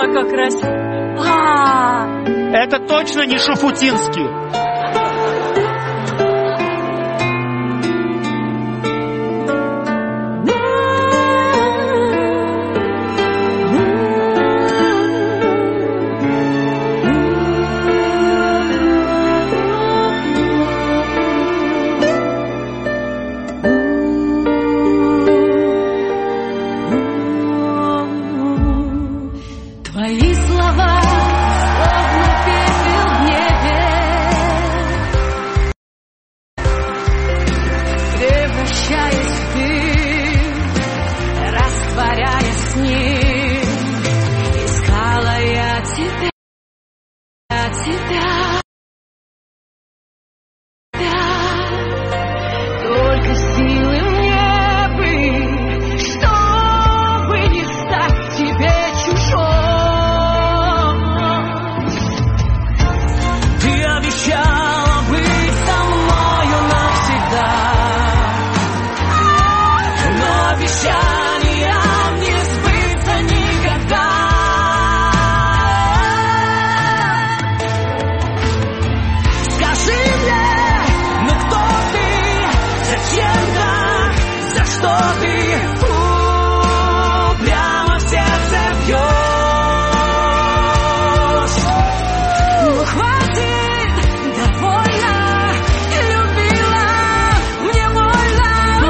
Ой, как красиво. Это точно не Шуфутинский. Твои слова словно пепел в небе, превращаясь в дым, растворяясь с ним. Искала я тебя, только силы мне бы, чтобы не стать тебе чужой. Ты обещала быть со мною навсегда, но обещаниям не сбыться никогда. Скажи мне, ну кто ты, зачем так, за что ты прямо в сердце бьешь? Ну хватит, довольно, любила, мне больно.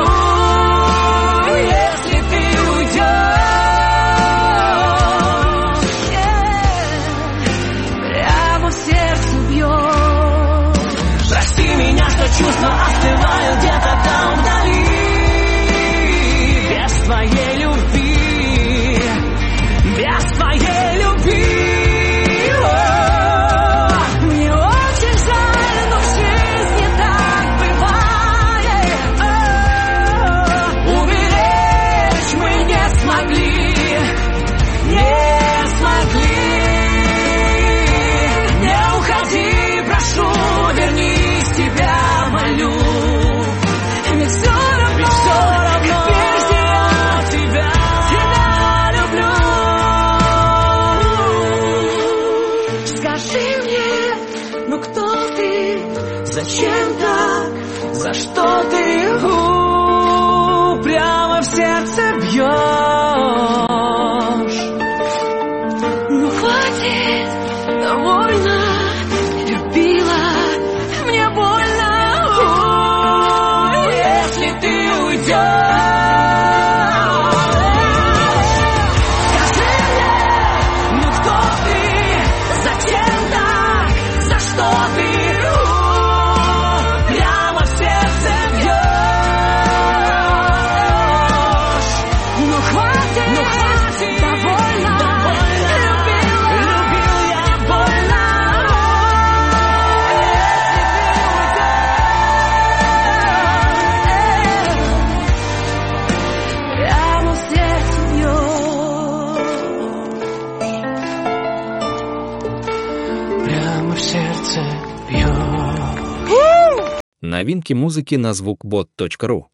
Если ты уйдешь, прямо в сердце бьешь. Прости меня, что чувства остывают где-то там вдали, без твоей любви, без твоей любви. Мне очень жаль, но в жизни так бывает. Уберечь мы не смогли, не смогли. Не уходи, прошу, вернись, тебя молю. Ведь все равно, как прежде я тебя люблю. Скажи мне, ну кто ты, зачем так, за что ты прямо в сердце бьешь? Ну хватит, довольно, любила, мне больно. Если ты уйдешь, скажи мне, ну кто ты, зачем так, за что ты прямо в сердце бьешь? Ну хватит, довольно, любил я больно. Прямо в сердце бьешь. Прямо в сердце бьешь. Новинки музыки на звукбот.ру.